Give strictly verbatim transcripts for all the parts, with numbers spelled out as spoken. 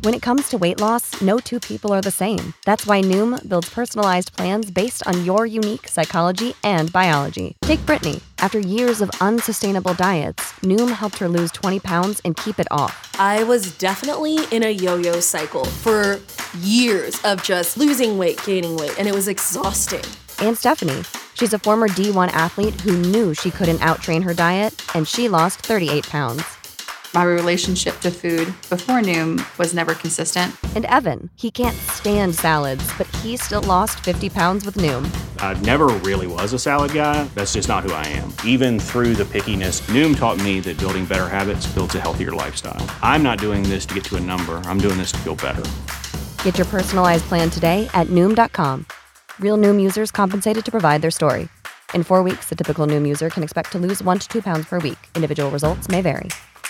When it comes to weight loss, no two people are the same. That's why Noom builds personalized plans based on your unique psychology and biology. Take Brittany. After years of unsustainable diets, Noom helped her lose twenty pounds and keep it off. I was definitely in a yo-yo cycle for years of just losing weight, gaining weight, and it was exhausting. And Stephanie. She's a former D one athlete who knew she couldn't out-train her diet, and she lost thirty-eight pounds. My relationship to food before Noom was never consistent. And Evan, he can't stand salads, but he still lost fifty pounds with Noom. I never really was a salad guy. That's just not who I am. Even through the pickiness, Noom taught me that building better habits builds a healthier lifestyle. I'm not doing this to get to a number. I'm doing this to feel better. Get your personalized plan today at Noom dot com. Real Noom users compensated to provide their story. In four weeks, the typical Noom user can expect to lose one to two pounds per week. Individual results may vary.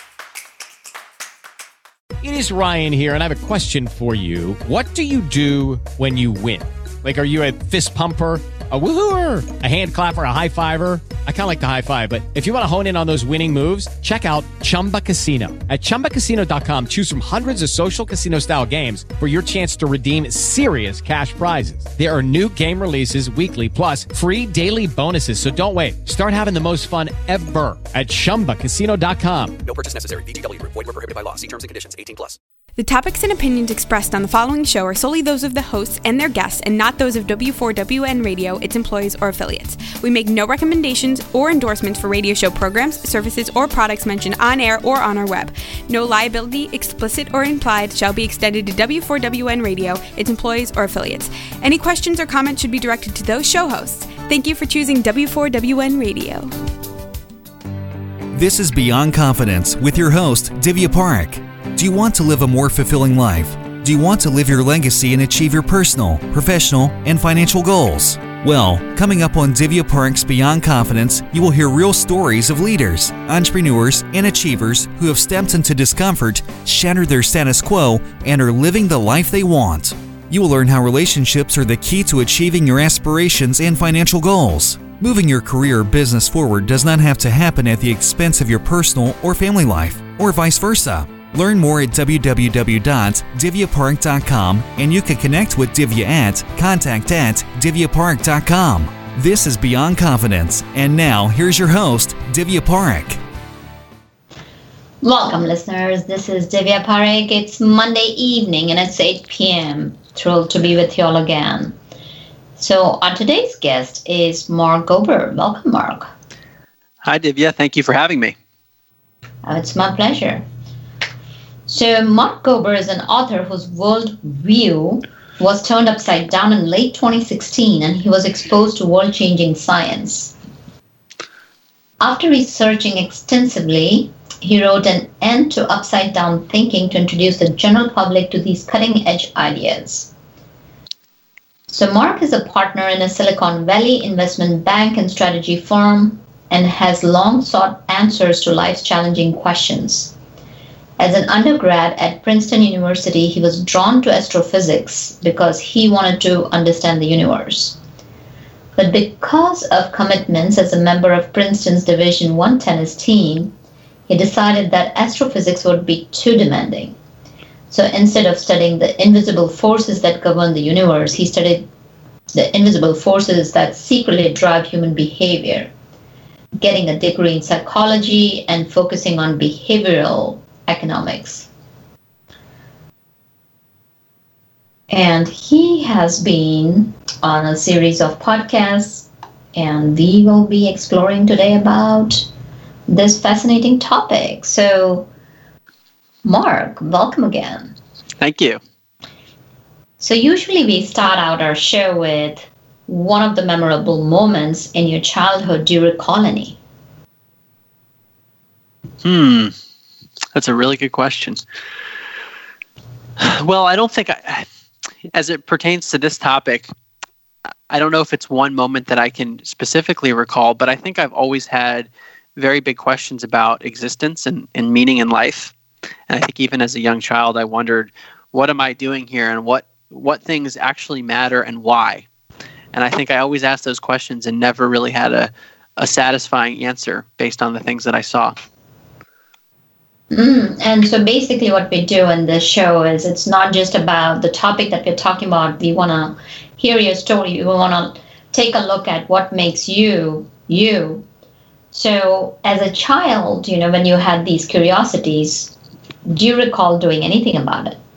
It is Ryan here, and I have a question for you. What do you do when you win? Like, are you a fist pumper, a woohooer, a hand clapper, a high fiver? I kind of like the high five, but if you want to hone in on those winning moves, check out Chumba Casino. At chumba casino dot com, choose from hundreds of social casino-style games for your chance to redeem serious cash prizes. There are new game releases weekly, plus free daily bonuses, so don't wait. Start having the most fun ever at chumba casino dot com. No purchase necessary. V G W. Void where prohibited by law. See terms and conditions. eighteen plus. The topics and opinions expressed on the following show are solely those of the hosts and their guests and not those of W four W N Radio, its employees, or affiliates. We make no recommendations or endorsements for radio show programs, services, or products mentioned on air or on our web. No liability, explicit or implied, shall be extended to W four W N Radio, its employees, or affiliates. Any questions or comments should be directed to those show hosts. Thank you for choosing W four W N Radio. This is Beyond Confidence with your host, Divya Parekh. Do you want to live a more fulfilling life? Do you want to live your legacy and achieve your personal, professional, and financial goals? Well, coming up on Divya Parekh's Beyond Confidence, you will hear real stories of leaders, entrepreneurs, and achievers who have stepped into discomfort, shattered their status quo, and are living the life they want. You will learn how relationships are the key to achieving your aspirations and financial goals. Moving your career or business forward does not have to happen at the expense of your personal or family life, or vice versa. Learn more at w w w dot divya parekh dot com, and you can connect with Divya at contact at divya parekh dot com. This is Beyond Confidence, and now here's your host, Divya Parekh. Welcome, listeners. This is Divya Parekh. It's Monday evening, and it's eight p.m. Thrilled to be with you all again. So our today's guest is Mark Gober. Welcome, Mark. Hi, Divya. Thank you for having me. Oh, it's my pleasure. So Mark Gober is an author whose worldview was turned upside down in late twenty sixteen, and he was exposed to world-changing science. After researching extensively, he wrote an End to Upside Down Thinking to introduce the general public to these cutting-edge ideas. So Mark is a partner in a Silicon Valley investment bank and strategy firm and has long sought answers to life's challenging questions. As an undergrad at Princeton University, he was drawn to astrophysics because he wanted to understand the universe. But because of commitments as a member of Princeton's Division one tennis team, he decided that astrophysics would be too demanding. So instead of studying the invisible forces that govern the universe, he studied the invisible forces that secretly drive human behavior, getting a degree in psychology and focusing on behavioral economics. And he has been on a series of podcasts, and we will be exploring today about this fascinating topic. So, Mark, welcome again. Thank you. So usually we start out our show with one of the memorable moments in your childhood. Do you recall any? Hmm. That's a really good question. Well, I don't think, I, as it pertains to this topic, I don't know if it's one moment that I can specifically recall, but I think I've always had very big questions about existence and, and meaning in life. And I think even as a young child, I wondered, what am I doing here, and what, what things actually matter and why? And I think I always asked those questions and never really had a, a satisfying answer based on the things that I saw. Mm, and so basically what we do in this show is it's not just about the topic that we're talking about. We want to hear your story. We want to take a look at what makes you, you. So as a child, you know, when you had these curiosities, do you recall doing anything about it?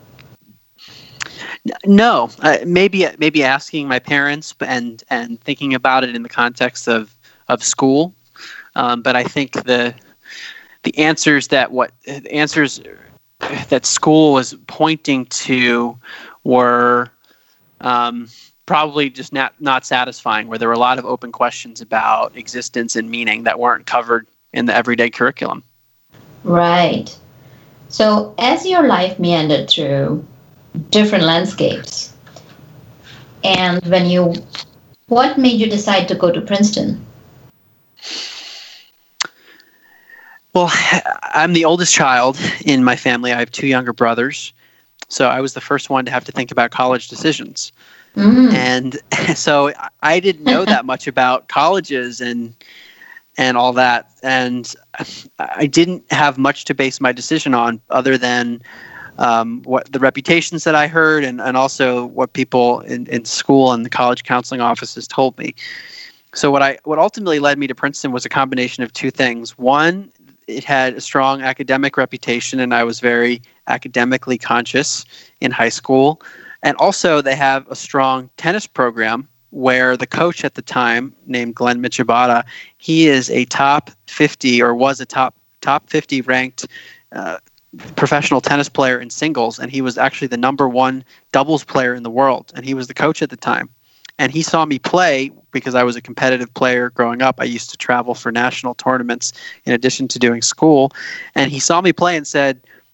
No, uh, maybe maybe asking my parents and and thinking about it in the context of of school. Um, but I think the the answers that what the answers that school was pointing to were um, probably just not not satisfying. Where there were a lot of open questions about existence and meaning that weren't covered in the everyday curriculum. Right. So as your life meandered through different landscapes, and when you, what made you decide to go to Princeton? Well, I'm the oldest child in my family. I have two younger brothers, so I was the first one to have to think about college decisions. Mm. And so I didn't know that much about colleges and and all that, and I didn't have much to base my decision on other than Um, what the reputations that I heard, and, and also what people in, in school and the college counseling offices told me. So what I what ultimately led me to Princeton was a combination of two things. One, it had a strong academic reputation, and I was very academically conscious in high school. And also, they have a strong tennis program where the coach at the time, named Glenn Michibata, he is a top fifty or was a top top fifty ranked Uh, professional tennis player in singles, and he was actually the number one doubles player in the world, and he was the coach at the time. And he saw me play because I was a competitive player growing up. I used to travel for national tournaments in addition to doing school, and he saw me play and said,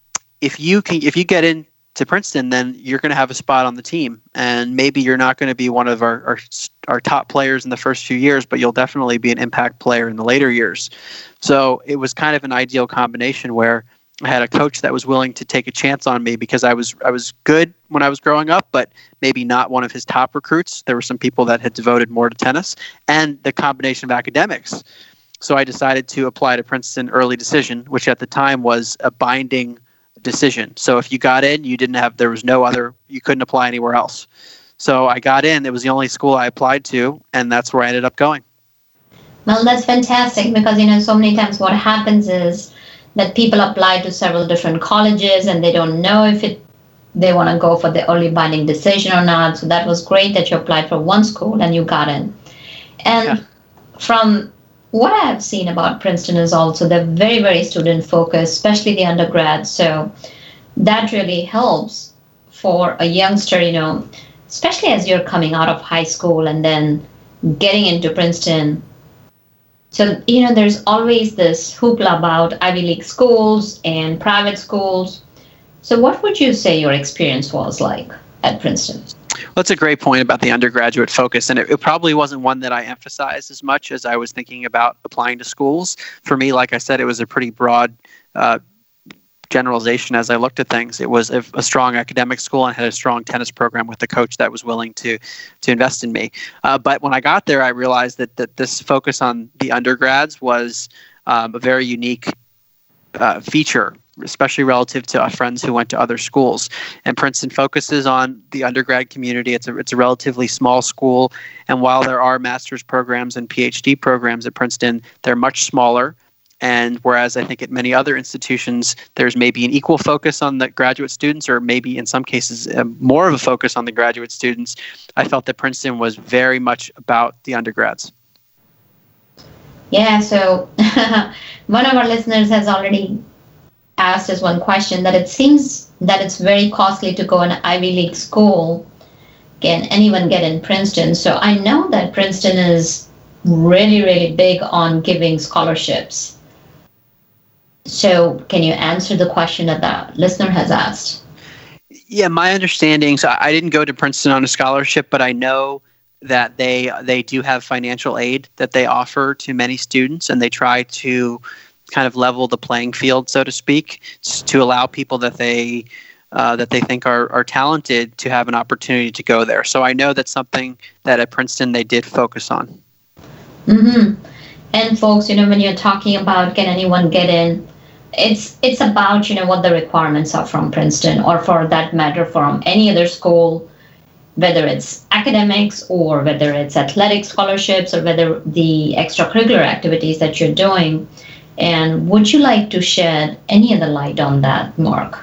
if you can if you get into Princeton, then you're going to have a spot on the team, and maybe you're not going to be one of our, our our top players in the first few years, but you'll definitely be an impact player in the later years. So it was kind of an ideal combination where I had a coach that was willing to take a chance on me because I was I was good when I was growing up, but maybe not one of his top recruits. There were some people that had devoted more to tennis, and the combination of academics. So I decided to apply to Princeton early decision, which at the time was a binding decision. So if you got in, you didn't have there was no other you couldn't apply anywhere else. So I got in. It was the only school I applied to, and that's where I ended up going. Well, that's fantastic because, you know, so many times what happens is that people apply to several different colleges and they don't know if it they want to go for the early binding decision or not. So that was great that you applied for one school and you got in. And yeah. From what I have seen about Princeton is also they're very, very student focused, especially the undergrads. So that really helps for a youngster, you know, especially as you're coming out of high school and then getting into Princeton. So, you know, there's always this hoopla about Ivy League schools and private schools. So what would you say your experience was like at Princeton? Well, that's a great point about the undergraduate focus. And it, it probably wasn't one that I emphasized as much as I was thinking about applying to schools. For me, like I said, it was a pretty broad uh, generalization as I looked at things. It was a, a strong academic school and had a strong tennis program with a coach that was willing to to invest in me. Uh, but when I got there, I realized that, that this focus on the undergrads was um, a very unique uh, feature, especially relative to our friends who went to other schools. And Princeton focuses on the undergrad community. It's a, it's a relatively small school. And while there are master's programs and PhD programs at Princeton, they're much smaller. And whereas I think at many other institutions, there's maybe an equal focus on the graduate students, or maybe in some cases uh, more of a focus on the graduate students, I felt that Princeton was very much about the undergrads. Yeah, so one of our listeners has already asked us one question, that it seems that it's very costly to go in an Ivy League school. Can anyone get in Princeton? So I know that Princeton is really, really big on giving scholarships. So can you answer the question that the listener has asked? Yeah, my understanding, so I didn't go to Princeton on a scholarship, but I know that they they do have financial aid that they offer to many students, and they try to kind of level the playing field, so to speak, to allow people that they uh, that they think are, are talented to have an opportunity to go there. So I know that's something that at Princeton they did focus on. Mm-hmm. And folks, you know, when you're talking about can anyone get in, it's it's about, you know, what the requirements are from Princeton, or for that matter from any other school, whether it's academics or whether it's athletic scholarships or whether the extracurricular activities that you're doing. And would you like to shed any other light on that, Mark?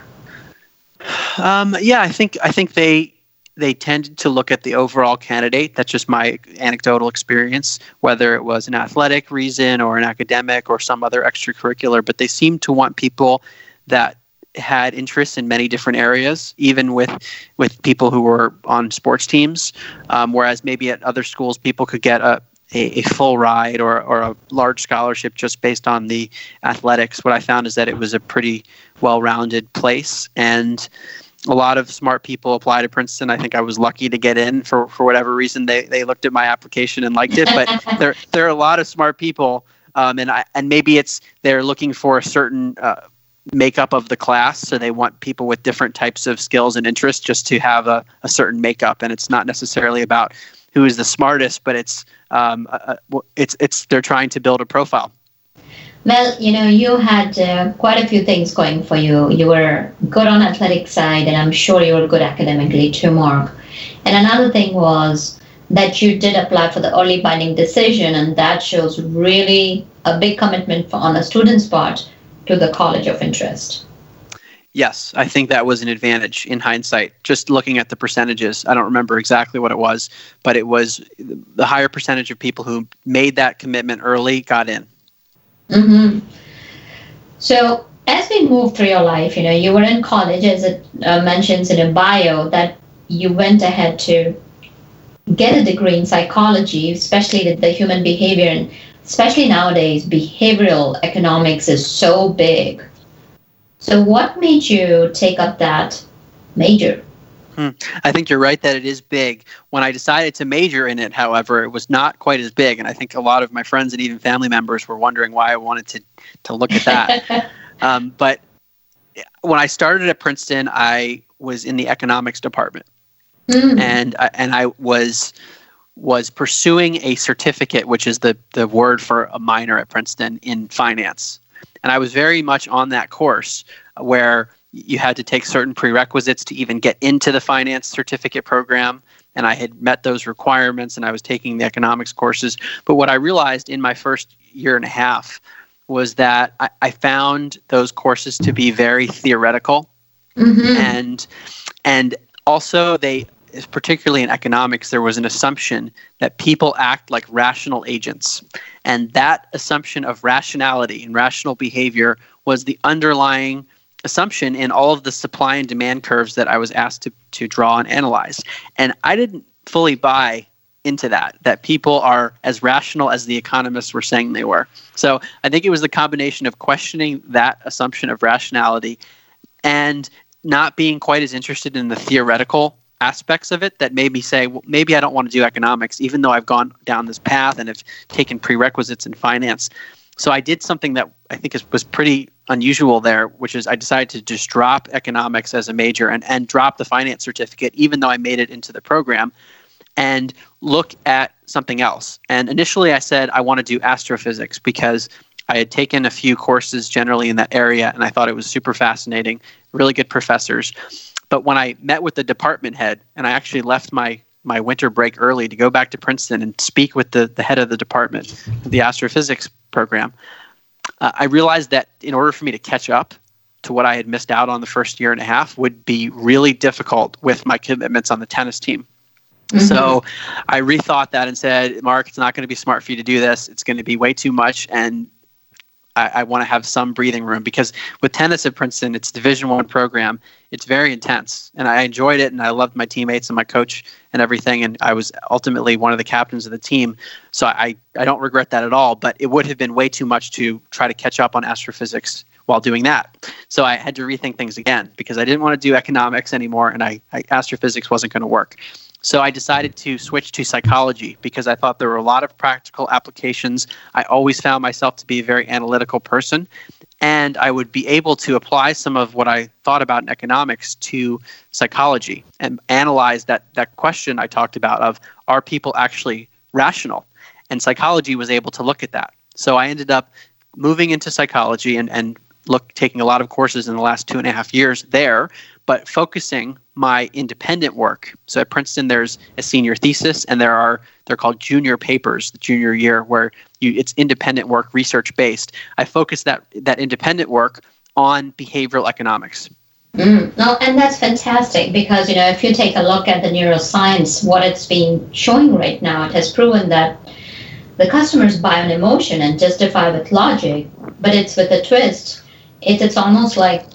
Um, yeah, I think I think they they tended to look at the overall candidate. That's just my anecdotal experience, whether it was an athletic reason or an academic or some other extracurricular. But they seemed to want people that had interests in many different areas, even with with people who were on sports teams. Um, whereas maybe at other schools, people could get a A, a full ride or, or a large scholarship just based on the athletics. What I found is that it was a pretty well-rounded place, and a lot of smart people apply to Princeton. I think I was lucky to get in for, for whatever reason. They they looked at my application and liked it, but there there are a lot of smart people, um, and I and maybe it's they're looking for a certain uh, makeup of the class, so they want people with different types of skills and interests just to have a, a certain makeup, and it's not necessarily about who is the smartest, but it's um, uh, it's it's they're trying to build a profile. Well, you know, you had uh, quite a few things going for you. You were good on athletic side, and I'm sure you were good academically too, Mark. And another thing was that you did apply for the early binding decision, and that shows really a big commitment for, on a student's part to the college of interest. Yes, I think that was an advantage in hindsight. Just looking at the percentages, I don't remember exactly what it was, but it was the higher percentage of people who made that commitment early got in. Mm-hmm. So as we move through your life, you know, you were in college, as it uh, mentions in a bio, that you went ahead to get a degree in psychology, especially with the human behavior, and especially nowadays, behavioral economics is so big. So what made you take up that major? Hmm. I think you're right that it is big. When I decided to major in it, however, it was not quite as big. And I think a lot of my friends and even family members were wondering why I wanted to, to look at that. um, but when I started at Princeton, I was in the economics department. Mm. And, I, and I was was pursuing a certificate, which is the, the word for a minor at Princeton, in finance. And I was very much on that course where you had to take certain prerequisites to even get into the finance certificate program. And I had met those requirements, and I was taking the economics courses. But what I realized in my first year and a half was that I, I found those courses to be very theoretical. Mm-hmm. And, and also they, particularly in economics, there was an assumption that people act like rational agents. And that assumption of rationality and rational behavior was the underlying assumption in all of the supply and demand curves that I was asked to, to draw and analyze. And I didn't fully buy into that, that people are as rational as the economists were saying they were. So I think it was the combination of questioning that assumption of rationality and not being quite as interested in the theoretical aspects of it that made me say, well, maybe I don't want to do economics, even though I've gone down this path and have taken prerequisites in finance. So I did something that I think is, was pretty unusual there, which is I decided to just drop economics as a major and, and drop the finance certificate, even though I made it into the program, and look at something else. And initially I said I want to do astrophysics because I had taken a few courses generally in that area, and I thought it was super fascinating, really good professors. But when I met with the department head, and I actually left my, my winter break early to go back to Princeton and speak with the, the head of the department, the astrophysics program, uh, I realized that in order for me to catch up to what I had missed out on the first year and a half would be really difficult with my commitments on the tennis team. Mm-hmm. So I rethought that and said, Mark, it's not going to be smart for you to do this. It's going to be way too much, and I, I want to have some breathing room, because with tennis at Princeton, it's a Division One program. It's very intense, and I enjoyed it, and I loved my teammates and my coach and everything, and I was ultimately one of the captains of the team. So I, I don't regret that at all, but it would have been way too much to try to catch up on astrophysics while doing that. So I had to rethink things again, because I didn't want to do economics anymore, and I, I astrophysics wasn't going to work. So I decided to switch to psychology because I thought there were a lot of practical applications. I always found myself to be a very analytical person, and I would be able to apply some of what I thought about in economics to psychology and analyze that, that question I talked about of, are people actually rational? And psychology was able to look at that. So I ended up moving into psychology and, and look taking a lot of courses in the last two and a half years there, but focusing my independent work. So at Princeton, there's a senior thesis, and there are they're called junior papers, the junior year, where you it's independent work, research based. I focus that that independent work on behavioral economics. Mm, no, and that's fantastic because, you know, if you take a look at the neuroscience, what it's been showing right now, it has proven that the customers buy an emotion and justify with logic, but it's with a twist. It's it's almost like,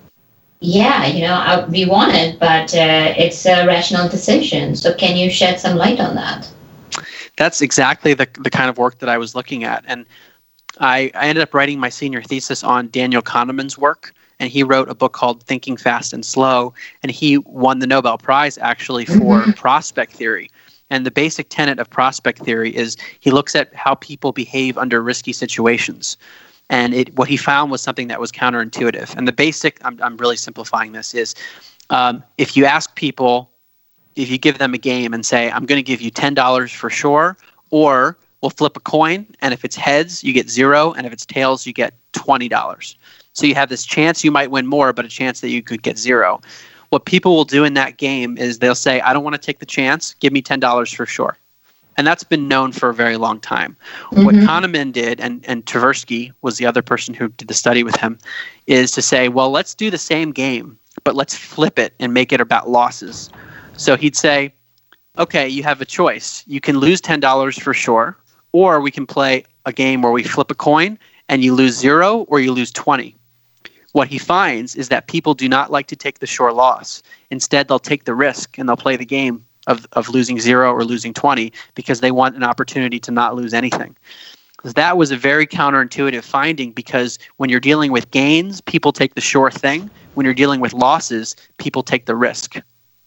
yeah, you know, I, we want it, but uh, it's a rational decision. So can you shed some light on that? That's exactly the the kind of work that I was looking at. And I, I ended up writing my senior thesis on Daniel Kahneman's work. And he wrote a book called Thinking Fast and Slow, and he won the Nobel Prize actually for mm-hmm. prospect theory. And the basic tenet of prospect theory is he looks at how people behave under risky situations. And it, what he found was something that was counterintuitive. And the basic, I'm, I'm really simplifying this, is um, if you ask people, if you give them a game and say, I'm going to give you ten dollars for sure, or we'll flip a coin, and if it's heads, you get zero, and if it's tails, you get twenty dollars. So you have this chance you might win more, but a chance that you could get zero. What people will do in that game is they'll say, I don't want to take the chance. Give me ten dollars for sure. And that's been known for a very long time. Mm-hmm. What Kahneman did, and, and Tversky was the other person who did the study with him, is to say, well, let's do the same game, but let's flip it and make it about losses. So he'd say, okay, you have a choice. You can lose ten dollars for sure, or we can play a game where we flip a coin and you lose zero or you lose twenty. What he finds is that people do not like to take the sure loss. Instead, they'll take the risk and they'll play the game of, of losing zero or losing twenty because they want an opportunity to not lose anything. That was a very counterintuitive finding because when you're dealing with gains, people take the sure thing. When you're dealing with losses, people take the risk.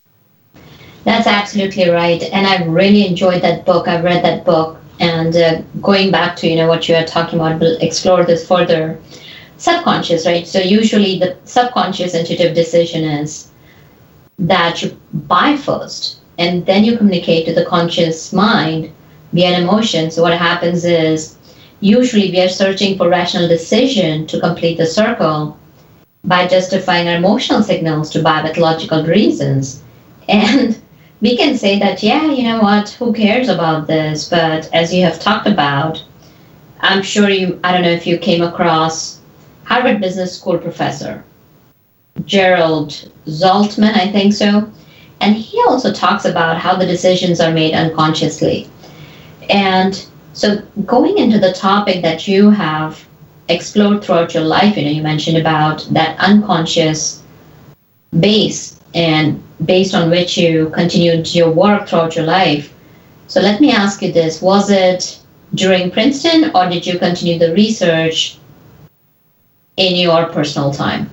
That's absolutely right. And I've really enjoyed that book. I've read that book. And uh, going back to, you know, what you are talking about, we'll explore this further. Subconscious, right? So usually the subconscious intuitive decision is that you buy first and then you communicate to the conscious mind via an emotion. So what happens is usually we are searching for rational decision to complete the circle by justifying our emotional signals to buy with logical reasons. And we can say that, yeah, you know what, who cares about this? But as you have talked about, I'm sure you, I don't know if you came across Harvard Business School professor, Gerald Zaltman, I think so. And he also talks about how the decisions are made unconsciously. And so going into the topic that you have explored throughout your life, you know, you mentioned about that unconscious base and based on which you continued your work throughout your life. So let me ask you this, was it during Princeton or did you continue the research in your personal time?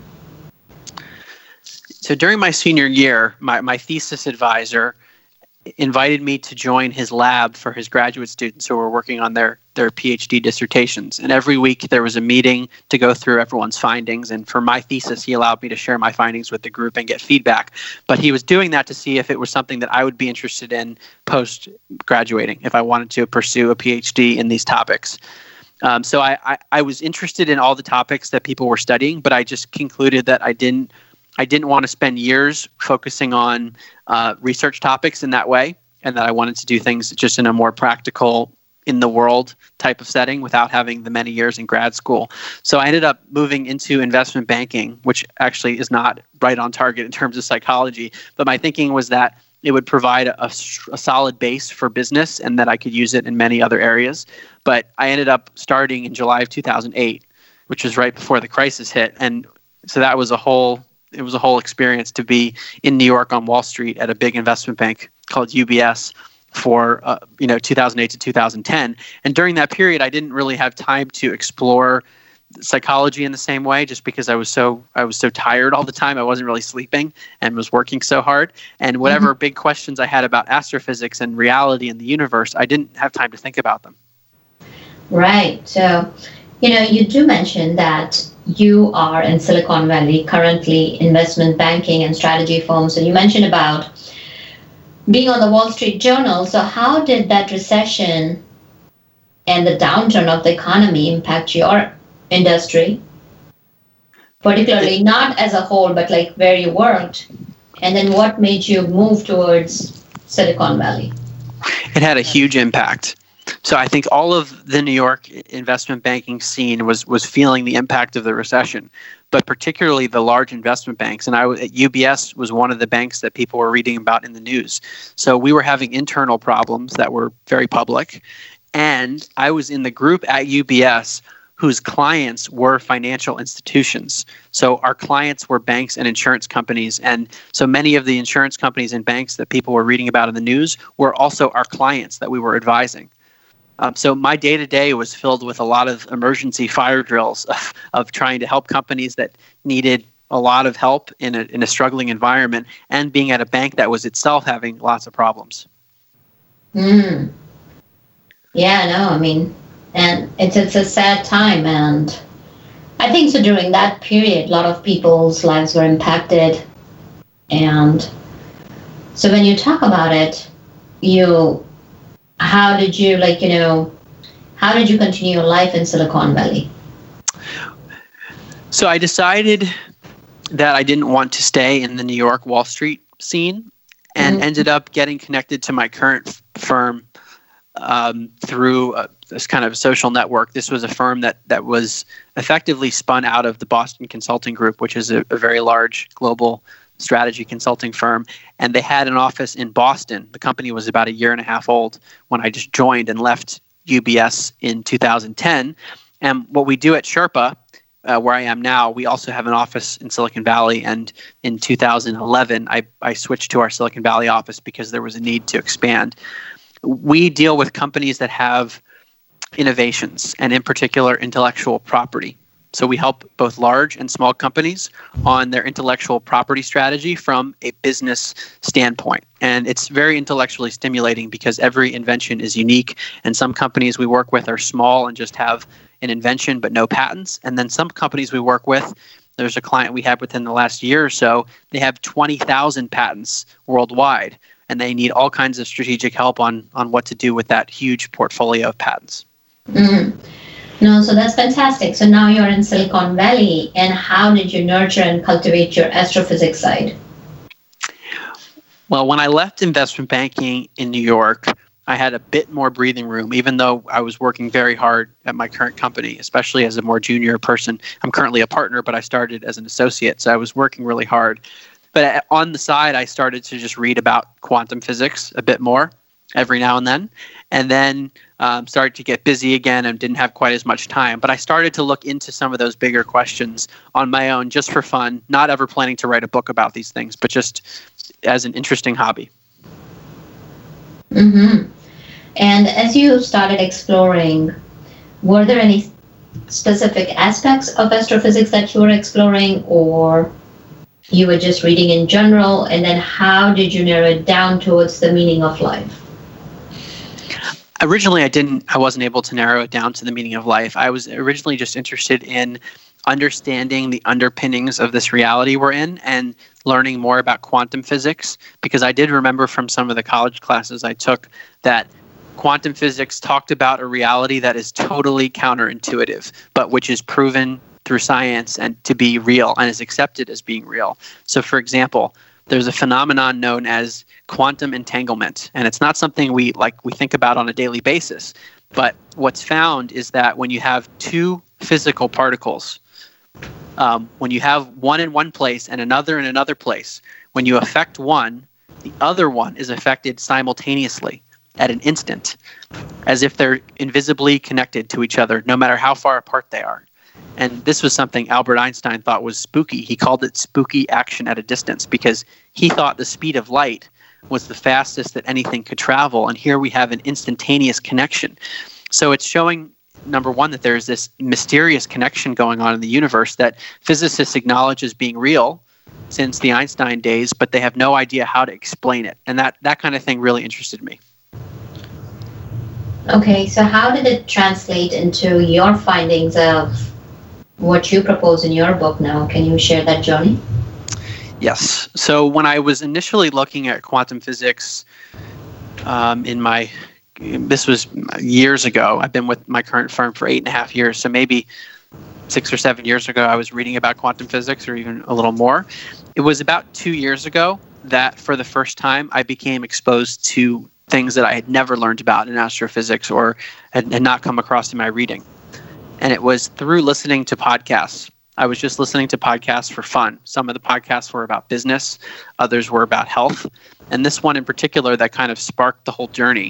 So during my senior year, my, my thesis advisor invited me to join his lab for his graduate students who were working on their, their PhD dissertations. And every week there was a meeting to go through everyone's findings. And for my thesis, he allowed me to share my findings with the group and get feedback. But he was doing that to see if it was something that I would be interested in post-graduating, if I wanted to pursue a PhD in these topics. Um, so I, I, I was interested in all the topics that people were studying, but I just concluded that I didn't I didn't want to spend years focusing on uh, research topics in that way, and that I wanted to do things just in a more practical, in the world type of setting without having the many years in grad school. So I ended up moving into investment banking, which actually is not right on target in terms of psychology. But my thinking was that it would provide a, a solid base for business and that I could use it in many other areas. But I ended up starting in July of two thousand eight, which was right before the crisis hit. And so that was a whole... It was a whole experience to be in New York on Wall Street at a big investment bank called U B S for uh, you know two thousand eight to two thousand ten. And during that period, I didn't really have time to explore psychology in the same way, just because I was so I was so tired all the time. I wasn't really sleeping and was working so hard. And whatever mm-hmm. big questions I had about astrophysics and reality and the universe, I didn't have time to think about them. Right. So, you know, you do mention that you are in Silicon Valley, currently investment banking and strategy firms. And you mentioned about being on the Wall Street Journal. So how did that recession and the downturn of the economy impact your industry? particularly not as a whole, but like where you worked? And then what made you move towards Silicon Valley? It had a huge impact. So I think all of the New York investment banking scene was was feeling the impact of the recession, but particularly the large investment banks. And I was, at U B S was one of the banks that people were reading about in the news. So we were having internal problems that were very public. And I was in the group at U B S whose clients were financial institutions. So our clients were banks and insurance companies. And so many of the insurance companies and banks that people were reading about in the news were also our clients that we were advising. Um, so my day-to-day was filled with a lot of emergency fire drills of, of trying to help companies that needed a lot of help in a, in a struggling environment, and being at a bank that was itself having lots of problems. Mm. Yeah, no, I mean, and it's it's a sad time, and I think so during that period, a lot of people's lives were impacted. And so when you talk about it, you... How did you, like, you know, how did you continue your life in Silicon Valley? So I decided that I didn't want to stay in the New York Wall Street scene, and mm-hmm. ended up getting connected to my current f- firm um, through a, this kind of social network. This was a firm that, that was effectively spun out of the Boston Consulting Group, which is a, a very large global strategy consulting firm, and they had an office in Boston. The company was about a year and a half old when I just joined and left U B S in two thousand ten. And what we do at Sherpa, uh, where I am now, we also have an office in Silicon Valley. And in two thousand eleven, I, I switched to our Silicon Valley office because there was a need to expand. We deal with companies that have innovations, and in particular, intellectual property. So we help both large and small companies on their intellectual property strategy from a business standpoint. And it's very intellectually stimulating because every invention is unique. And some companies we work with are small and just have an invention but no patents. And then some companies we work with, there's a client we had within the last year or so, they have twenty thousand patents worldwide. And they need all kinds of strategic help on, on what to do with that huge portfolio of patents. Mm-hmm. No, so that's fantastic. So now you're in Silicon Valley, and how did you nurture and cultivate your astrophysics side? Well, when I left investment banking in New York, I had a bit more breathing room, even though I was working very hard at my current company, especially as a more junior person. I'm currently a partner, but I started as an associate, so I was working really hard. But on the side, I started to just read about quantum physics a bit more every now and then, and then um, started to get busy again and didn't have quite as much time. But I started to look into some of those bigger questions on my own, just for fun, not ever planning to write a book about these things, but just as an interesting hobby. Mm-hmm. And as you started exploring, were there any specific aspects of astrophysics that you were exploring, or you were just reading in general? And then how did you narrow it down towards the meaning of life? Originally, I didn't. I wasn't able to narrow it down to the meaning of life. I was originally just interested in understanding the underpinnings of this reality we're in and learning more about quantum physics, because I did remember from some of the college classes I took that quantum physics talked about a reality that is totally counterintuitive, but which is proven through science and to be real and is accepted as being real. So, for example, there's a phenomenon known as quantum entanglement, and it's not something we like we think about on a daily basis. But what's found is that when you have two physical particles, um, when you have one in one place and another in another place, when you affect one, the other one is affected simultaneously at an instant, as if they're invisibly connected to each other, no matter how far apart they are. And this was something Albert Einstein thought was spooky. He called it spooky action at a distance, because he thought the speed of light was the fastest that anything could travel. And here we have an instantaneous connection. So it's showing, number one, that there's this mysterious connection going on in the universe that physicists acknowledge as being real since the Einstein days, but they have no idea how to explain it. And that, that kind of thing really interested me. Okay, so how did it translate into your findings of what you propose in your book now? Can you share that journey? Yes. So when I was initially looking at quantum physics um, in my, this was years ago. I've been with my current firm for eight and a half years. So maybe six or seven years ago I was reading about quantum physics, or even a little more. It was about two years ago that for the first time I became exposed to things that I had never learned about in astrophysics or had, had not come across in my reading. And it was through listening to podcasts. I was just listening to podcasts for fun. Some of the podcasts were about business, others were about health. And this one in particular that kind of sparked the whole journey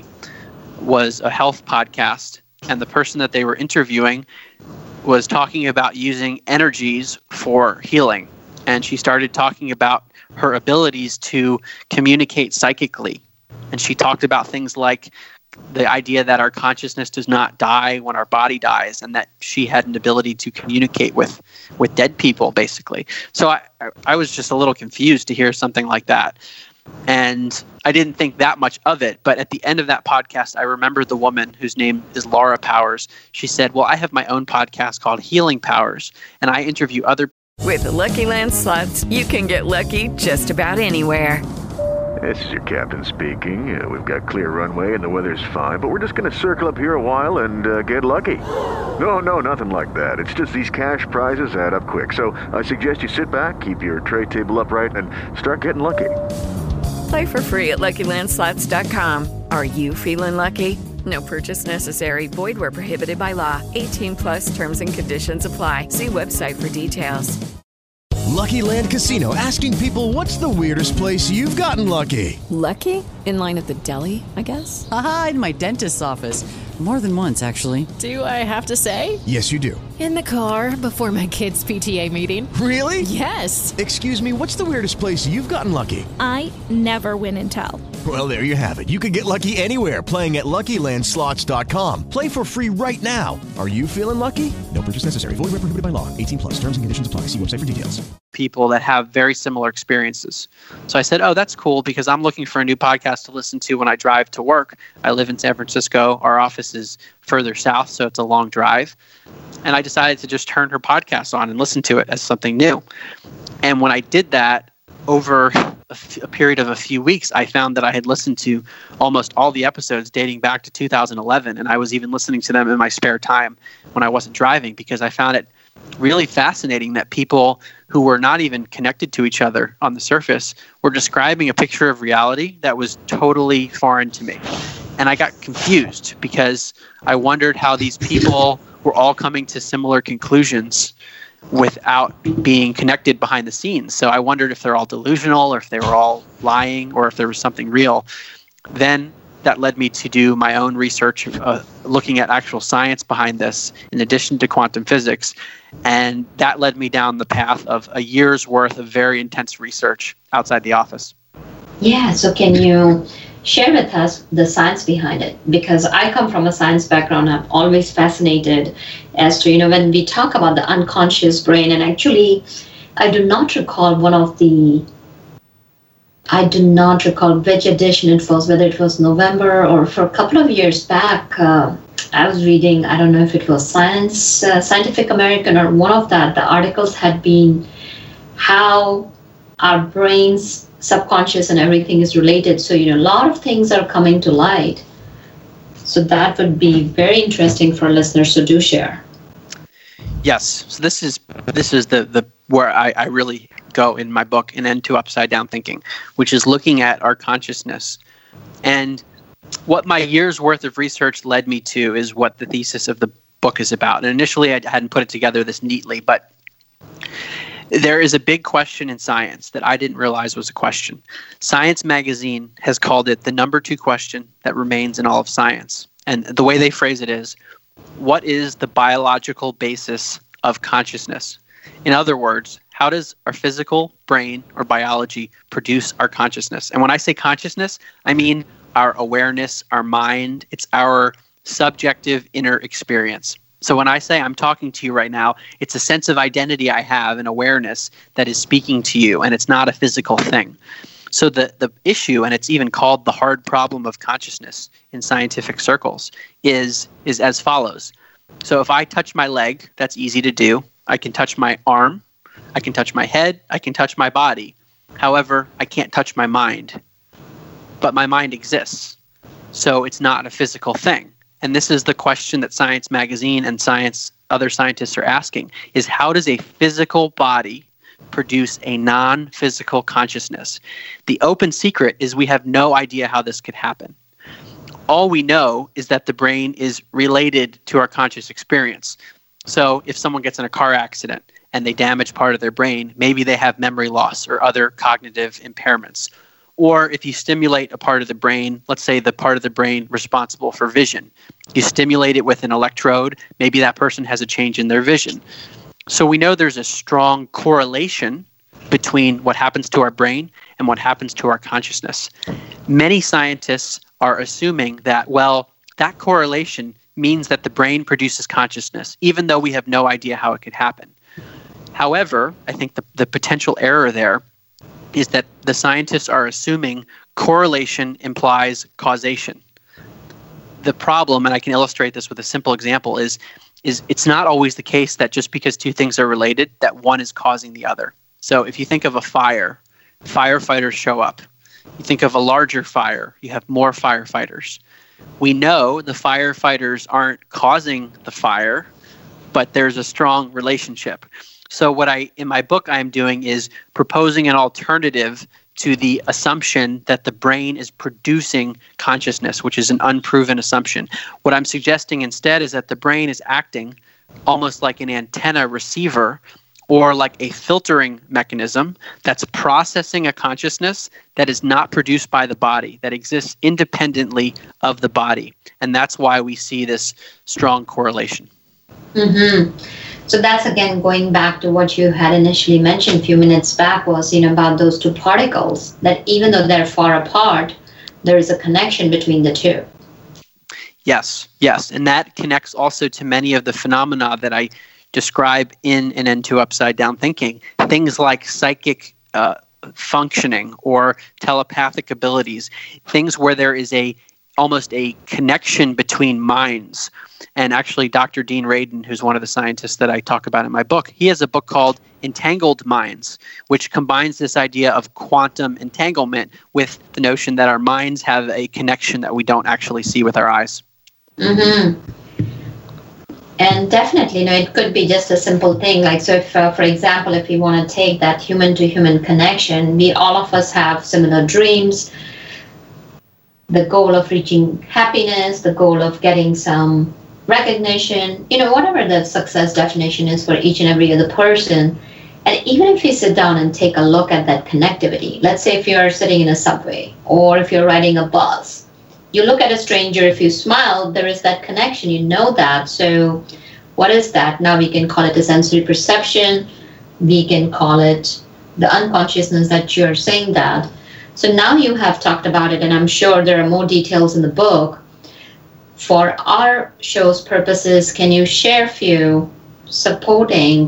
was a health podcast. And the person that they were interviewing was talking about using energies for healing. And she started talking about her abilities to communicate psychically. And she talked about things like the idea that our consciousness does not die when our body dies, and that she had an ability to communicate with, with dead people, basically. So I, I was just a little confused to hear something like that. And I didn't think that much of it. But at the end of that podcast, I remembered the woman whose name is Laura Powers. She said, well, I have my own podcast called Healing Powers, and I interview other people. With the Lucky Land Slots, you can get lucky just about anywhere. This is your captain speaking. Uh, we've got clear runway and the weather's fine, but we're just going to circle up here a while and uh, get lucky. No, no, nothing like that. It's just these cash prizes add up quick. So I suggest you sit back, keep your tray table upright, and start getting lucky. Play for free at Lucky Land Slots dot com. Are you feeling lucky? No purchase necessary. Void where prohibited by law. eighteen plus terms and conditions apply. See website for details. Lucky Land Casino, asking people, what's the weirdest place you've gotten lucky? Lucky? In line at the deli, I guess? Aha, in my dentist's office. More than once, actually. Do I have to say? Yes, you do. In the car before my kids' P T A meeting. Really? Yes. Excuse me, what's the weirdest place you've gotten lucky? I never win and tell. Well, there you have it. You can get lucky anywhere, playing at Lucky Land Slots dot com. Play for free right now. Are you feeling lucky? No purchase necessary. Void where prohibited by law. eighteen plus. Terms and conditions apply. See website for details. People that have very similar experiences. So I said, oh, that's cool, because I'm looking for a new podcast to listen to when I drive to work. I live in San Francisco. Our office is further south, so it's a long drive. And I decided to just turn her podcast on and listen to it as something new. And when I did that, over a, f- a period of a few weeks, I found that I had listened to almost all the episodes dating back to two thousand eleven. And I was even listening to them in my spare time when I wasn't driving, because I found it really fascinating that people who were not even connected to each other on the surface were describing a picture of reality that was totally foreign to me. And I got confused because I wondered how these people were all coming to similar conclusions without being connected behind the scenes. So I wondered if they're all delusional, or if they were all lying, or if there was something real. Then that led me to do my own research, uh, looking at actual science behind this, in addition to quantum physics. And that led me down the path of a year's worth of very intense research outside the office. Yeah, so can you share with us the science behind it? Because I come from a science background. I'm always fascinated as to, you know, when we talk about the unconscious brain, and actually, I do not recall one of the, I do not recall which edition it was, whether it was November or for a couple of years back, uh, I was reading, I don't know if it was Science, uh, Scientific American or one of that, the articles had been how our brains, subconscious and everything is related. So, you know, a lot of things are coming to light. So that would be very interesting for listeners, so do share. Yes. So this is this is the, the where I, I really go in my book, and End to Upside Down Thinking, which is looking at our consciousness. And what my year's worth of research led me to is what the thesis of the book is about. And initially I hadn't put it together this neatly, but there is a big question in science that I didn't realize was a question. Science Magazine has called it the number two question that remains in all of science. And the way they phrase it is, what is the biological basis of consciousness? In other words, how does our physical brain or biology produce our consciousness? And when I say consciousness, I mean our awareness, our mind. It's our subjective inner experience. So when I say I'm talking to you right now, it's a sense of identity I have and awareness that is speaking to you, and it's not a physical thing. So the, the issue, and it's even called the hard problem of consciousness in scientific circles, is, is as follows. So if I touch my leg, that's easy to do. I can touch my arm, I can touch my head, I can touch my body. However, I can't touch my mind. But my mind exists. So it's not a physical thing. And this is the question that Science Magazine and science other scientists are asking is, how does a physical body produce a non-physical consciousness? The open secret is we have no idea how this could happen. All we know is that the brain is related to our conscious experience. So if someone gets in a car accident and they damage part of their brain, maybe they have memory loss or other cognitive impairments. Or if you stimulate a part of the brain, let's say the part of the brain responsible for vision, you stimulate it with an electrode, maybe that person has a change in their vision. So we know there's a strong correlation between what happens to our brain and what happens to our consciousness. Many scientists are assuming that, well, that correlation means that the brain produces consciousness, even though we have no idea how it could happen. However, I think the, the potential error there is that the scientists are assuming correlation implies causation. The problem, and I can illustrate this with a simple example, is, is it's not always the case that just because two things are related, that one is causing the other. So if you think of a fire, firefighters show up. You think of a larger fire, you have more firefighters. We know the firefighters aren't causing the fire, but there's a strong relationship. So what I, in my book, I'm doing is proposing an alternative to the assumption that the brain is producing consciousness, which is an unproven assumption. What I'm suggesting instead is that the brain is acting almost like an antenna receiver or like a filtering mechanism that's processing a consciousness that is not produced by the body, that exists independently of the body. And that's why we see this strong correlation. Mm-hmm. So that's, again, going back to what you had initially mentioned a few minutes back was, you know, about those two particles, that even though they're far apart, there is a connection between the two. Yes, yes. And that connects also to many of the phenomena that I describe in and into Upside Down Thinking. Things like psychic uh, functioning or telepathic abilities, things where there is a almost a connection between minds. And actually, Doctor Dean Radin, who's one of the scientists that I talk about in my book, he has a book called Entangled Minds, which combines this idea of quantum entanglement with the notion that our minds have a connection that we don't actually see with our eyes. Mm-hmm. And definitely, you know, it could be just a simple thing. Like, so if, uh, for example, if we want to take that human-to-human connection, we all of us have similar dreams, the goal of reaching happiness, the goal of getting some recognition, you know, whatever the success definition is for each and every other person. And even if you sit down and take a look at that connectivity, let's say if you're sitting in a subway or if you're riding a bus, you look at a stranger, if you smile, there is that connection, you know that. So what is that? Now we can call it a sensory perception. We can call it the unconsciousness that you're saying that. So now you have talked about it, and I'm sure there are more details in the book. For our show's purposes, can you share a few supporting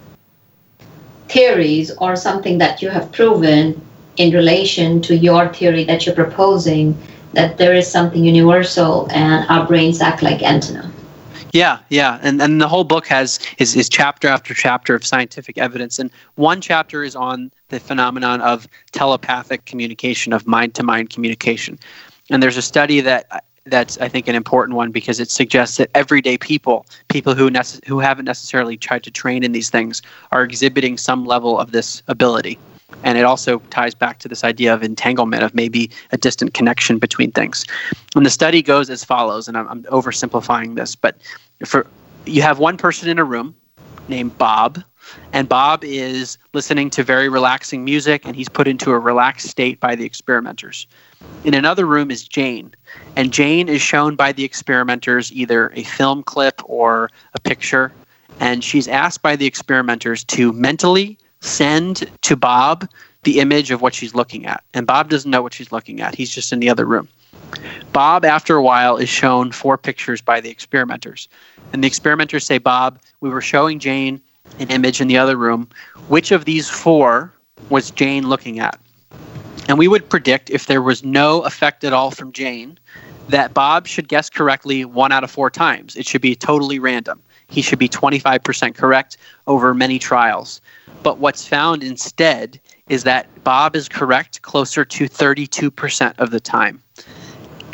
theories or something that you have proven in relation to your theory that you're proposing, that there is something universal and our brains act like antenna? Yeah, yeah. And and the whole book has is, is chapter after chapter of scientific evidence. And one chapter is on the phenomenon of telepathic communication, of mind-to-mind communication. And there's a study that that's, I think, an important one because it suggests that everyday people, people who nece- who haven't necessarily tried to train in these things, are exhibiting some level of this ability. And it also ties back to this idea of entanglement, of maybe a distant connection between things. And the study goes as follows, and I'm, I'm oversimplifying this, but for you have one person in a room named Bob, and Bob is listening to very relaxing music, and he's put into a relaxed state by the experimenters. In another room is Jane, and Jane is shown by the experimenters either a film clip or a picture, and she's asked by the experimenters to mentally send to Bob the image of what she's looking at. And Bob doesn't know what she's looking at. He's just in the other room. Bob, after a while, is shown four pictures by the experimenters. And the experimenters say, Bob, we were showing Jane an image in the other room. Which of these four was Jane looking at? And we would predict, if there was no effect at all from Jane, that Bob should guess correctly one out of four times. It should be totally random. He should be twenty-five percent correct over many trials. But what's found instead is that Bob is correct closer to thirty-two percent of the time.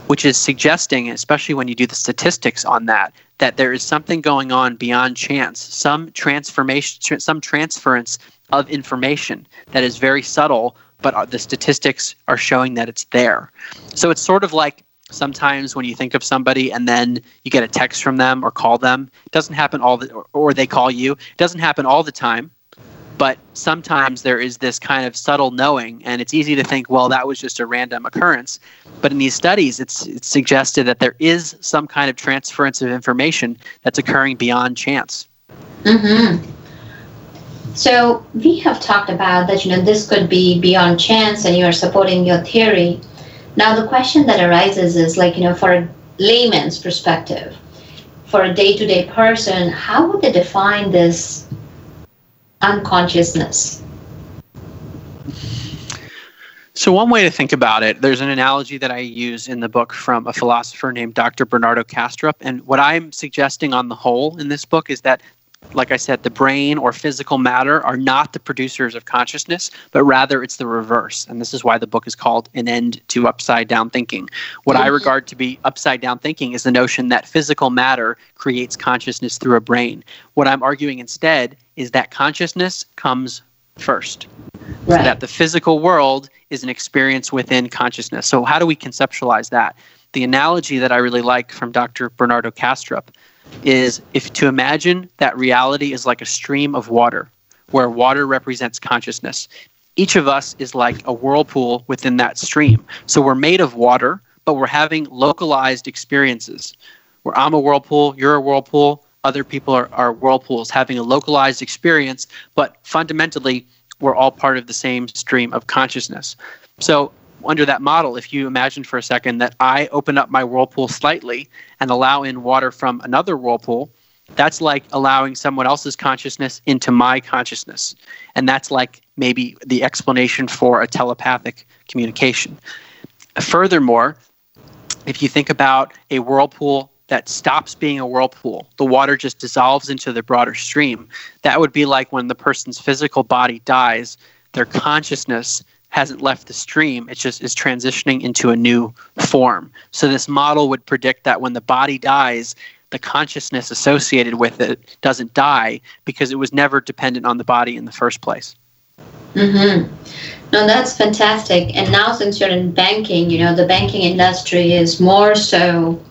which is suggesting, especially when you do the statistics on that, that there is something going on beyond chance, some transformation, tr- some transference of information that is very subtle, but the statistics are showing that it's there. So it's sort of like sometimes when you think of somebody and then you get a text from them or call them. It doesn't happen all the, or, or they call you. It doesn't happen all the time, but sometimes there is this kind of subtle knowing, and it's easy to think, well, that was just a random occurrence. But in these studies, it's, it's suggested that there is some kind of transference of information that's occurring beyond chance. Mm-hmm. So we have talked about that, you know, this could be beyond chance, and you are supporting your theory. Now, the question that arises is, like, you know, for a layman's perspective, for a day-to-day person, how would they define this unconsciousness? So one way to think about it, there's an analogy that I use in the book from a philosopher named Doctor Bernardo Kastrup. And what I'm suggesting on the whole in this book is that, like I said, the brain or physical matter are not the producers of consciousness, but rather it's the reverse. And this is why the book is called An End to Upside Down Thinking. What mm-hmm. I regard to be upside down thinking is the notion that physical matter creates consciousness through a brain. What I'm arguing instead is that consciousness comes first. Right. So that the physical world is an experience within consciousness. So how do we conceptualize that? The analogy that I really like from Doctor Bernardo Kastrup is if to imagine that reality is like a stream of water, where water represents consciousness. Each of us is like a whirlpool within that stream. So we're made of water, but we're having localized experiences. Where I'm a whirlpool, you're a whirlpool, other people are, are whirlpools having a localized experience, but fundamentally, we're all part of the same stream of consciousness. So under that model, if you imagine for a second that I open up my whirlpool slightly and allow in water from another whirlpool, that's like allowing someone else's consciousness into my consciousness. And that's like maybe the explanation for a telepathic communication. Furthermore, if you think about a whirlpool that stops being a whirlpool, the water just dissolves into the broader stream, that would be like when the person's physical body dies, their consciousness hasn't left the stream, it just is transitioning into a new form. So this model would predict that when the body dies, the consciousness associated with it doesn't die because it was never dependent on the body in the first place. Mm-hmm. No, that's fantastic. And now since you're in banking, you know, the banking industry is more so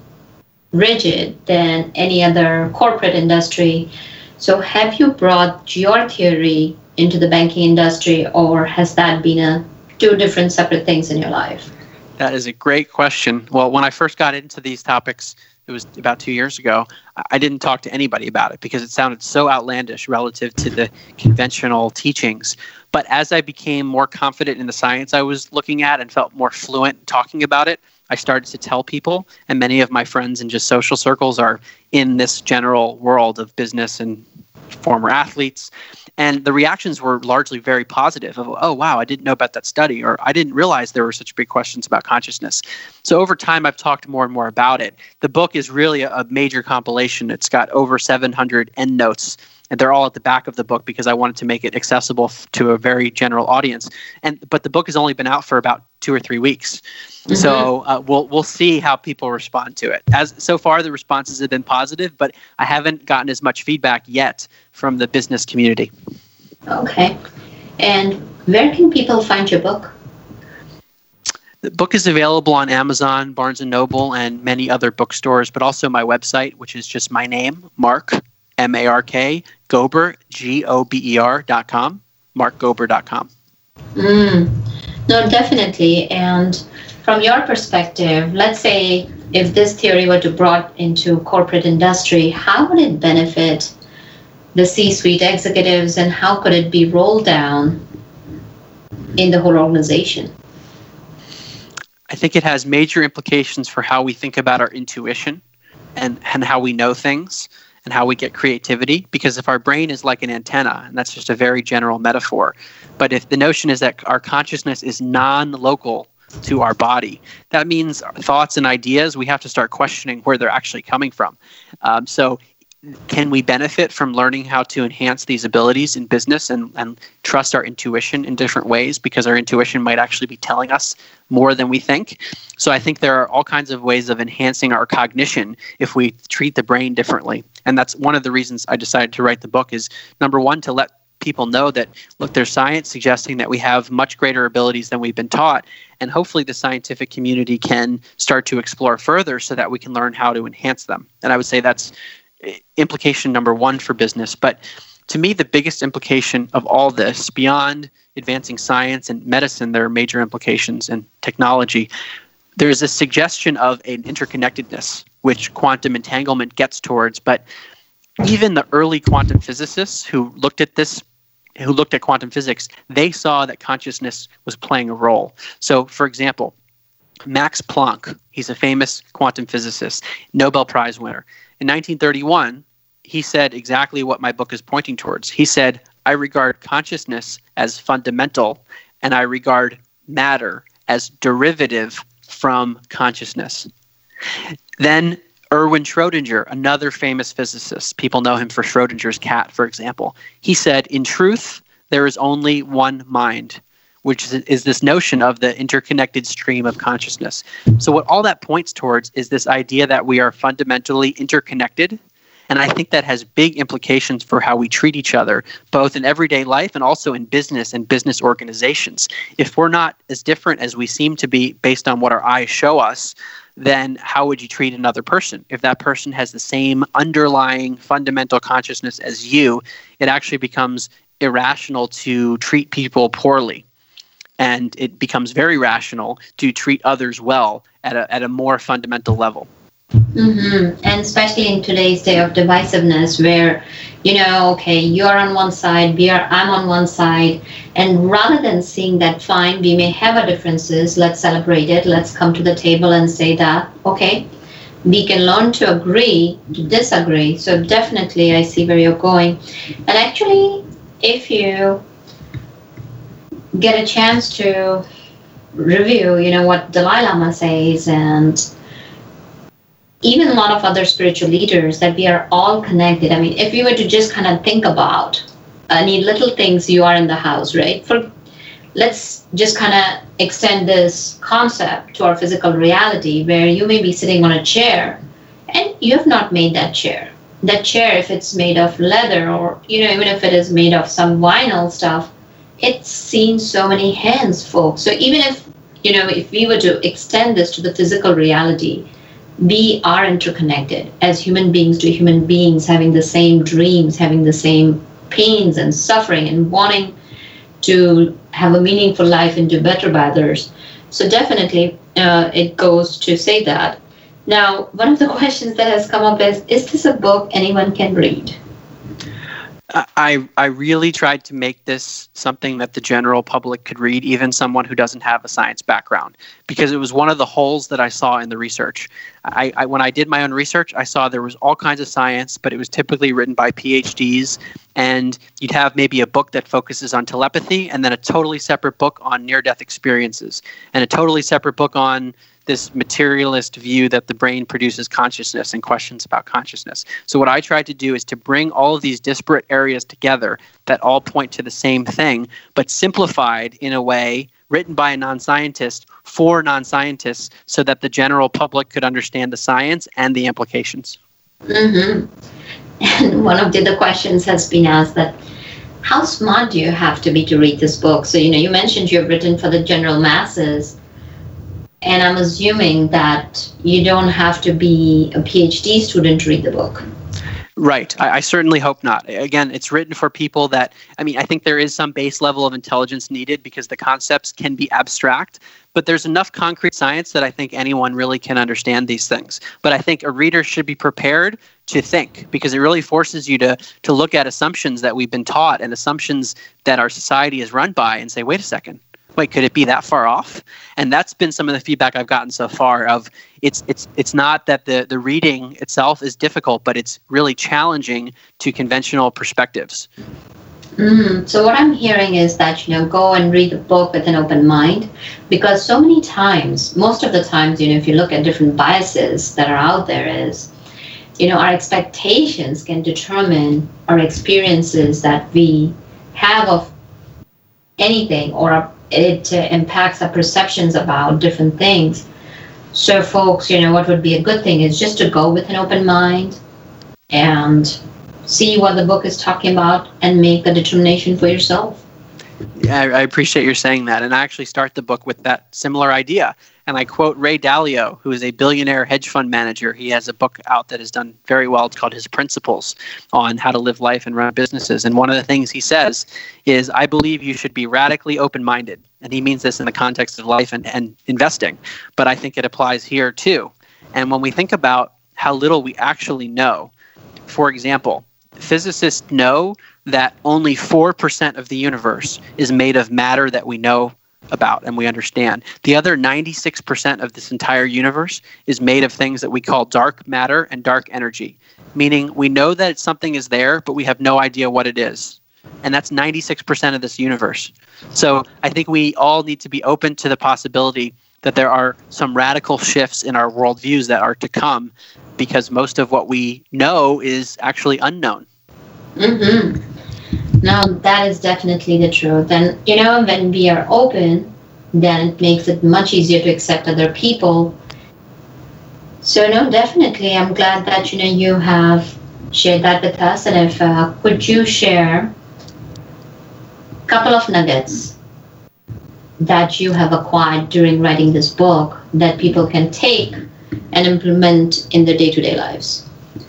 rigid than any other corporate industry. So have you brought your theory into the banking industry, or has that been a two different separate things in your life? That is a great question. Well, when I first got into these topics, it was about two years ago, I didn't talk to anybody about it because it sounded so outlandish relative to the conventional teachings. But as I became more confident in the science I was looking at and felt more fluent talking about it, I started to tell people, and many of my friends in just social circles are in this general world of business and former athletes. And the reactions were largely very positive of, oh, wow, I didn't know about that study, or I didn't realize there were such big questions about consciousness. So over time, I've talked more and more about it. The book is really a major compilation. It's got over seven hundred endnotes, and they're all at the back of the book because I wanted to make it accessible f- to a very general audience. And but the book has only been out for about two or three weeks. Mm-hmm. So uh, we'll we'll see how people respond to it. As so far, the responses have been positive, but I haven't gotten as much feedback yet from the business community. Okay. And where can people find your book? The book is available on Amazon, Barnes and Noble, and many other bookstores, but also my website, which is just my name, Mark, M A R K, Gober, G O B E R dot com, mark gober dot com. Mm. No, definitely. And from your perspective, let's say if this theory were to be brought into corporate industry, how would it benefit the C-suite executives, and how could it be rolled down in the whole organization? I think it has major implications for how we think about our intuition and, and how we know things and how we get creativity. Because if our brain is like an antenna, and that's just a very general metaphor, but if the notion is that our consciousness is non-local to our body, that means our thoughts and ideas, we have to start questioning where they're actually coming from. Um, so can we benefit from learning how to enhance these abilities in business and, and trust our intuition in different ways, because our intuition might actually be telling us more than we think. So I think there are all kinds of ways of enhancing our cognition if we treat the brain differently. And that's one of the reasons I decided to write the book is, number one, to let people know that, look, there's science suggesting that we have much greater abilities than we've been taught. And hopefully the scientific community can start to explore further so that we can learn how to enhance them. And I would say that's implication number one for business. But to me, the biggest implication of all this, beyond advancing science and medicine, there are major implications in technology. There's a suggestion of an interconnectedness, which quantum entanglement gets towards. But even the early quantum physicists who looked at this, who looked at quantum physics, they saw that consciousness was playing a role. So, for example, Max Planck, he's a famous quantum physicist, Nobel Prize winner. In nineteen thirty-one, he said exactly what my book is pointing towards. He said, I regard consciousness as fundamental, and I regard matter as derivative from consciousness. Then Erwin Schrödinger, another famous physicist, people know him for Schrödinger's cat, for example. He said, in truth, there is only one mind, which is, is this notion of the interconnected stream of consciousness. So what all that points towards is this idea that we are fundamentally interconnected. And I think that has big implications for how we treat each other, both in everyday life and also in business and business organizations. If we're not as different as we seem to be based on what our eyes show us, then how would you treat another person? If that person has the same underlying fundamental consciousness as you, it actually becomes irrational to treat people poorly. And it becomes very rational to treat others well at a at a more fundamental level. Mm-hmm. And especially in today's day of divisiveness, where, you know, okay, you're on one side, we are, I'm on one side, and rather than seeing that, fine, we may have our differences, let's celebrate it, let's come to the table and say that, okay, we can learn to agree, to disagree. So definitely, I see where you're going. And actually, if you get a chance to review, you know, what Dalai Lama says, and even a lot of other spiritual leaders, that we are all connected. I mean, if you were to just kind of think about any little things you are in the house, right? For let's just kind of extend this concept to our physical reality, where you may be sitting on a chair and you have not made that chair. That chair, if it's made of leather, or, you know, even if it is made of some vinyl stuff, it's seen so many hands, folks. So even if, you know, if we were to extend this to the physical reality, we are interconnected as human beings to human beings, having the same dreams, having the same pains and suffering, and wanting to have a meaningful life and do better by others. So definitely uh, it goes to say that. Now, one of the questions that has come up is, is this a book anyone can read? I, I really tried to make this something that the general public could read, even someone who doesn't have a science background, because it was one of the holes that I saw in the research. I, I when I did my own research, I saw there was all kinds of science, but it was typically written by P H Ds, and you'd have maybe a book that focuses on telepathy, and then a totally separate book on near-death experiences, and a totally separate book on this materialist view that the brain produces consciousness and questions about consciousness. So what I tried to do is to bring all of these disparate areas together that all point to the same thing, but simplified in a way, written by a non-scientist for non-scientists, so that the general public could understand the science and the implications. Mm-hmm. And one of the other questions has been asked that, how smart do you have to be to read this book? So, you know, you mentioned you've written for the general masses. And I'm assuming that you don't have to be a P H D student to read the book. Right. I, I certainly hope not. Again, it's written for people that, I mean, I think there is some base level of intelligence needed because the concepts can be abstract, but there's enough concrete science that I think anyone really can understand these things. But I think a reader should be prepared to think, because it really forces you to to look at assumptions that we've been taught and assumptions that our society is run by and say, wait a second. Wait, could it be that far off? And that's been some of the feedback I've gotten so far of it's it's it's not that the, the reading itself is difficult, but it's really challenging to conventional perspectives. Mm, so what I'm hearing is that, you know, go and read the book with an open mind, because so many times, most of the times, you know, if you look at different biases that are out there, is you know, our expectations can determine our experiences that we have of anything, or it uh, impacts our perceptions about different things. So folks, you know, what would be a good thing is just to go with an open mind and see what the book is talking about and make the determination for yourself. Yeah, I, I appreciate your saying that. And I actually start the book with that similar idea. And I quote Ray Dalio, who is a billionaire hedge fund manager. He has a book out that has done very well. It's called His Principles on How to Live Life and Run Businesses. And one of the things he says is, I believe you should be radically open-minded. And he means this in the context of life and, and investing. But I think it applies here too. And when we think about how little we actually know, for example, physicists know that only four percent of the universe is made of matter that we know about and we understand. The other ninety-six percent of this entire universe is made of things that we call dark matter and dark energy, meaning we know that something is there, but we have no idea what it is. And that's ninety-six percent of this universe. So I think we all need to be open to the possibility that there are some radical shifts in our worldviews that are to come, because most of what we know is actually unknown. Mm-hmm. Now, that is definitely the truth. And, you know, when we are open, then it makes it much easier to accept other people. So, no, definitely, I'm glad that, you know, you have shared that with us. And if, uh, could you share a couple of nuggets that you have acquired during writing this book that people can take and implement in their day-to-day lives?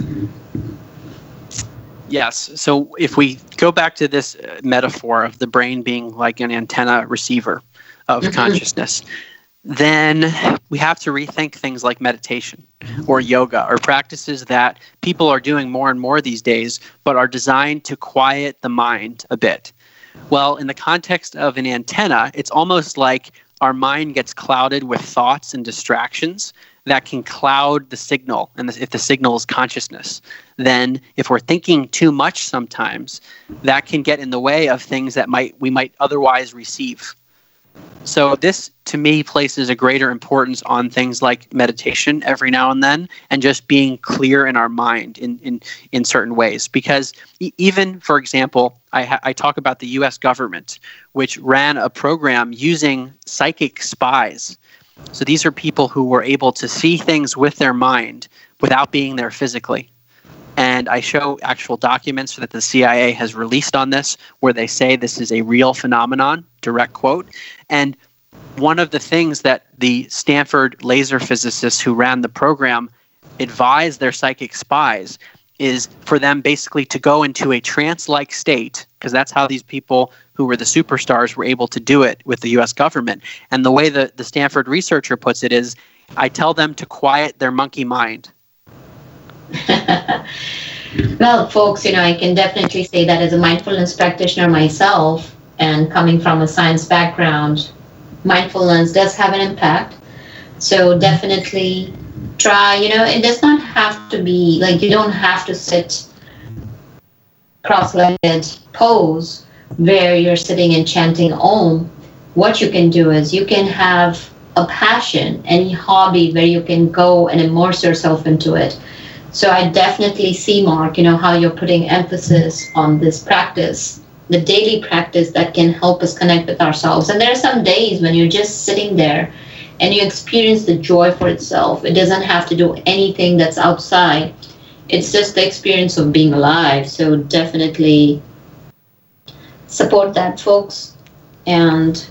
Yes. So if we go back to this metaphor of the brain being like an antenna receiver of mm-hmm. consciousness, then we have to rethink things like meditation or yoga or practices that people are doing more and more these days, but are designed to quiet the mind a bit. Well, in the context of an antenna, it's almost like our mind gets clouded with thoughts and distractions that can cloud the signal. And if the signal is consciousness, then if we're thinking too much sometimes, that can get in the way of things that might we might otherwise receive. So this, to me, places a greater importance on things like meditation every now and then, and just being clear in our mind in in, in certain ways. Because e- even, for example, I, ha- I talk about the U S government, which ran a program using psychic spies. So these are people who were able to see things with their mind without being there physically. And I show actual documents that the C I A has released on this, where they say this is a real phenomenon, direct quote. And one of the things that the Stanford laser physicists who ran the program advised their psychic spies is for them basically to go into a trance-like state, because that's how these people who were the superstars were able to do it with the U S government. And the way the, the Stanford researcher puts it is, I tell them to quiet their monkey mind. Well, folks, you know, I can definitely say that as a mindfulness practitioner myself, and coming from a science background, mindfulness does have an impact. So definitely try, you know, it does not have to be, like, you don't have to sit cross-legged pose where you're sitting and chanting Om. What you can do is you can have a passion, any hobby where you can go and immerse yourself into it. So I definitely see, Mark, you know, how you're putting emphasis on this practice, the daily practice that can help us connect with ourselves. And there are some days when you're just sitting there and you experience the joy for itself. It doesn't have to do anything that's outside. It's just the experience of being alive. So definitely support that, folks. And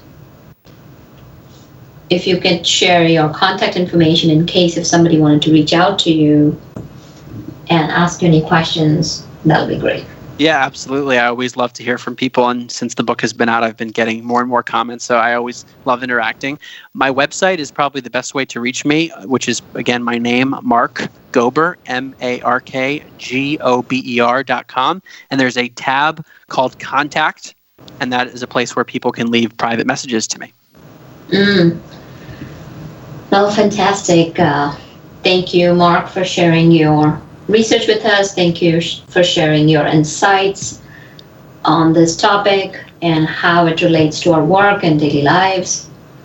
if you can share your contact information in case if somebody wanted to reach out to you and ask you any questions, that'll be great. Yeah, absolutely. I always love to hear from people. And since the book has been out, I've been getting more and more comments. So I always love interacting. My website is probably the best way to reach me, which is, again, my name, Mark Gober, M A R K G O B E R dot com. And there's a tab called Contact. And that is a place where people can leave private messages to me. Mm. Well, fantastic. Uh, thank you, Mark, for sharing your research with us. Thank you sh- for sharing your insights on this topic and how it relates to our work and daily lives.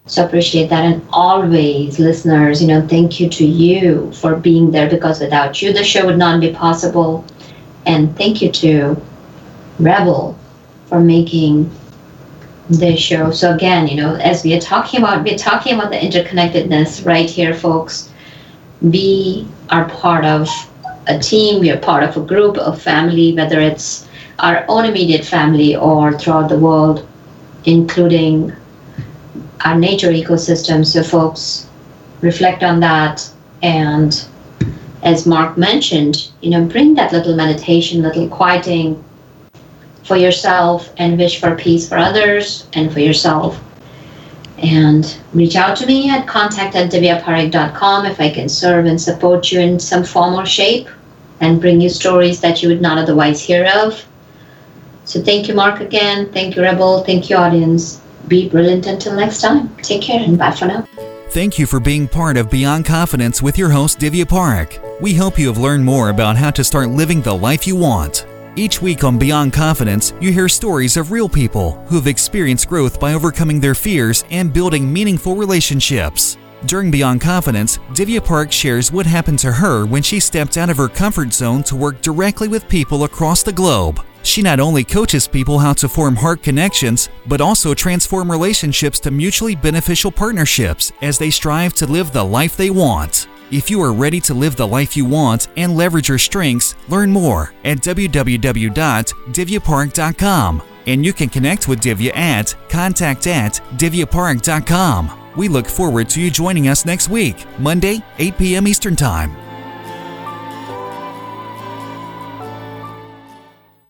So appreciate that. And always, listeners, you know, thank you to you for being there, because without you, the show would not be possible. And thank you to Rebel for making this show. So again, you know, as we are talking about, we're talking about the interconnectedness right here, folks. We are part of a team, we are part of a group, a family, whether it's our own immediate family or throughout the world, including our nature ecosystem. So folks, reflect on that, and as Mark mentioned, you know, bring that little meditation, little quieting for yourself, and wish for peace for others and for yourself. And reach out to me at contact at divya parekh dot com if I can serve and support you in some form or shape and bring you stories that you would not otherwise hear of. So thank you, Mark, again. Thank you, Rebel. Thank you, audience. Be brilliant until next time. Take care and bye for now. Thank you for being part of Beyond Confidence with your host, Divya Parekh. We hope you have learned more about how to start living the life you want. Each week on Beyond Confidence, you hear stories of real people who have experienced growth by overcoming their fears and building meaningful relationships. During Beyond Confidence, Divya Parekh shares what happened to her when she stepped out of her comfort zone to work directly with people across the globe. She not only coaches people how to form heart connections, but also transform relationships to mutually beneficial partnerships as they strive to live the life they want. If you are ready to live the life you want and leverage your strengths, learn more at w w w dot divya parekh dot com. And you can connect with Divya at contact at divya parekh dot com. We look forward to you joining us next week, Monday, eight p.m. Eastern Time.